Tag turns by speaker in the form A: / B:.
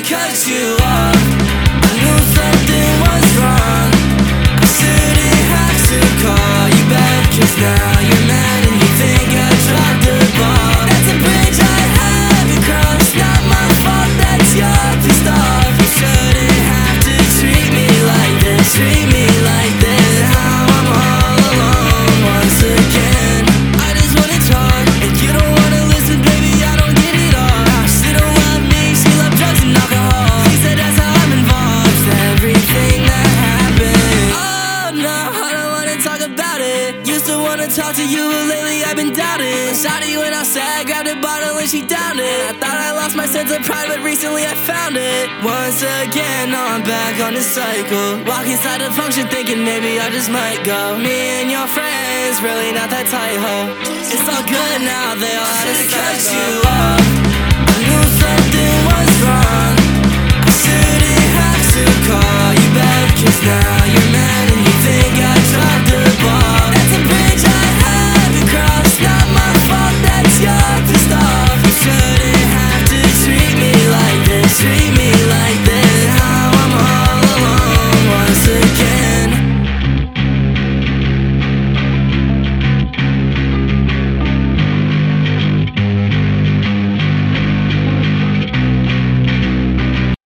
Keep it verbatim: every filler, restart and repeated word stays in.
A: should've cut you off. I knew something was wrong. I shouldn't have to call you back, 'cause now you're mad and you think I dropped the ball. That's a bridge I haven't crossed. Not my fault that you're pissed off. You shouldn't have to treat me like this, treat me like this. Now I'm all alone once again. I just wanna talk and you don't wanna listen, baby, I don't get it all. She don't love me, she loves drugs and alcohol. She said that's how I'm involved with everything that happened. Oh no, I don't wanna talk about it. Used to wanna talk to you, but lately I've been doubting. Shawty went outside, grabbed a bottle and she downed it. I thought I lost my sense of pride, but recently I found it. Once again, now I'm back on the cycle. Walk inside the function thinking maybe I just might go. Me and your friends, really not that tight, ho. It's all good now, they all had to cut you off. I knew something